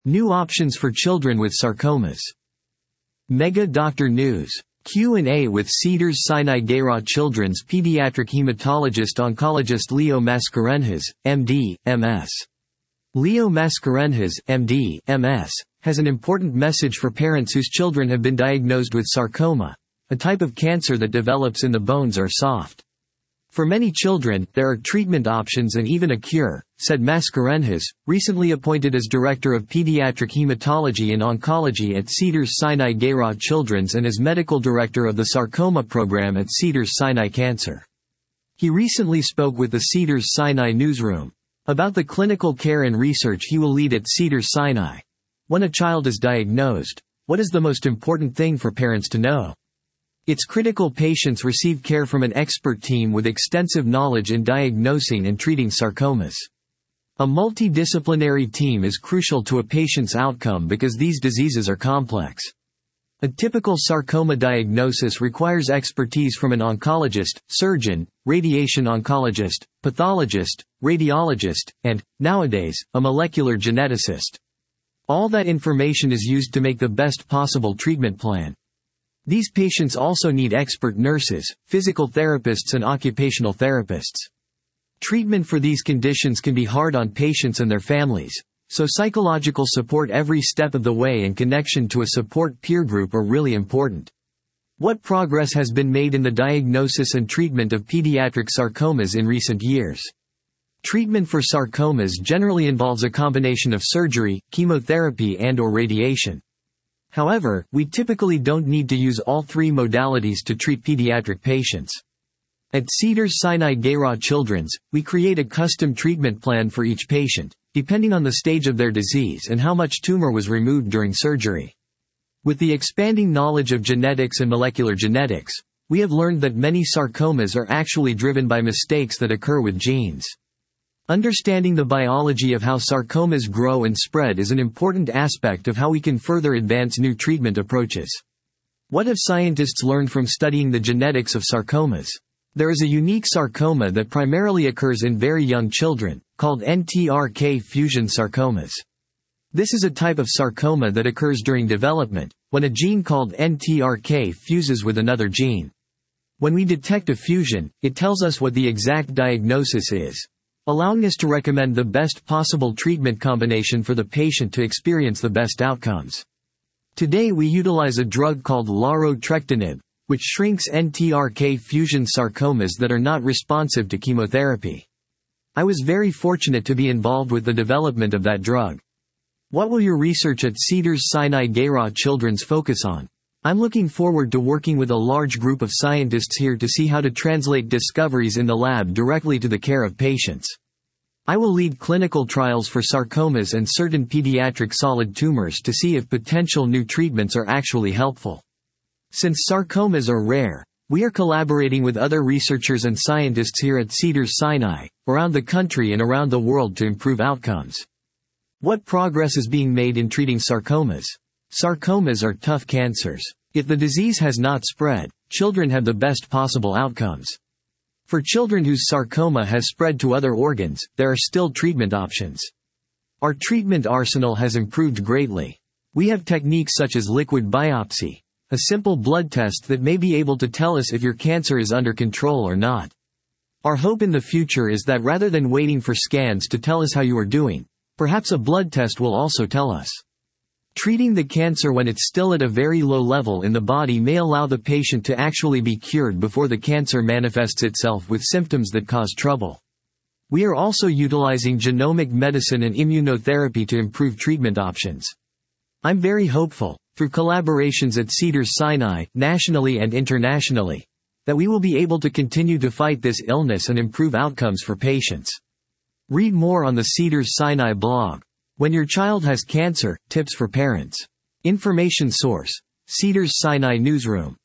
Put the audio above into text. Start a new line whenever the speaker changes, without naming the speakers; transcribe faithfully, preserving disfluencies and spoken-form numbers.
New options for children with sarcomas. Mega Doctor News. Q and A with Cedars-Sinai Gera Children's Pediatric Hematologist-Oncologist Leo Mascarenhas, M D, M S Leo Mascarenhas, M D, M S, has an important message for parents whose children have been diagnosed with sarcoma, a type of cancer that develops in the bones or soft. For many children, there are treatment options and even a cure, said Mascarenhas, recently appointed as Director of Pediatric Hematology and Oncology at Cedars-Sinai Gera Children's and as Medical Director of the Sarcoma Program at Cedars-Sinai Cancer. He recently spoke with the Cedars-Sinai newsroom about the clinical care and research he will lead at Cedars-Sinai. When a child is diagnosed, what is the most important thing for parents to know? It's critical patients receive care from an expert team with extensive knowledge in diagnosing and treating sarcomas. A multidisciplinary team is crucial to a patient's outcome because these diseases are complex. A typical sarcoma diagnosis requires expertise from an oncologist, surgeon, radiation oncologist, pathologist, radiologist, and, nowadays, a molecular geneticist. All that information is used to make the best possible treatment plan. These patients also need expert nurses, physical therapists and occupational therapists. Treatment for these conditions can be hard on patients and their families, so psychological support every step of the way and connection to a support peer group are really important. What progress has been made in the diagnosis and treatment of pediatric sarcomas in recent years? Treatment for sarcomas generally involves a combination of surgery, chemotherapy and/or radiation. However, we typically don't need to use all three modalities to treat pediatric patients. At Cedars-Sinai Gera Children's, we create a custom treatment plan for each patient, depending on the stage of their disease and how much tumor was removed during surgery. With the expanding knowledge of genetics and molecular genetics, we have learned that many sarcomas are actually driven by mistakes that occur with genes. Understanding the biology of how sarcomas grow and spread is an important aspect of how we can further advance new treatment approaches. What have scientists learned from studying the genetics of sarcomas? There is a unique sarcoma that primarily occurs in very young children, called N T R K fusion sarcomas. This is a type of sarcoma that occurs during development, when a gene called N T R K fuses with another gene. When we detect a fusion, it tells us what the exact diagnosis is, allowing us to recommend the best possible treatment combination for the patient to experience the best outcomes. Today we utilize a drug called larotrectinib, which shrinks N T R K fusion sarcomas that are not responsive to chemotherapy. I was very fortunate to be involved with the development of that drug. What will your research at Cedars-Sinai Gera Children's focus on? I'm looking forward to working with a large group of scientists here to see how to translate discoveries in the lab directly to the care of patients. I will lead clinical trials for sarcomas and certain pediatric solid tumors to see if potential new treatments are actually helpful. Since sarcomas are rare, we are collaborating with other researchers and scientists here at Cedars-Sinai, around the country and around the world to improve outcomes. What progress is being made in treating sarcomas? Sarcomas are tough cancers. If the disease has not spread, children have the best possible outcomes. For children whose sarcoma has spread to other organs, there are still treatment options. Our treatment arsenal has improved greatly. We have techniques such as liquid biopsy, a simple blood test that may be able to tell us if your cancer is under control or not. Our hope in the future is that rather than waiting for scans to tell us how you are doing, perhaps a blood test will also tell us. Treating the cancer when it's still at a very low level in the body may allow the patient to actually be cured before the cancer manifests itself with symptoms that cause trouble. We are also utilizing genomic medicine and immunotherapy to improve treatment options. I'm very hopeful, through collaborations at Cedars-Sinai, nationally and internationally, that we will be able to continue to fight this illness and improve outcomes for patients. Read more on the Cedars-Sinai blog. When your child has cancer, tips for parents. Information source: Cedars-Sinai Newsroom.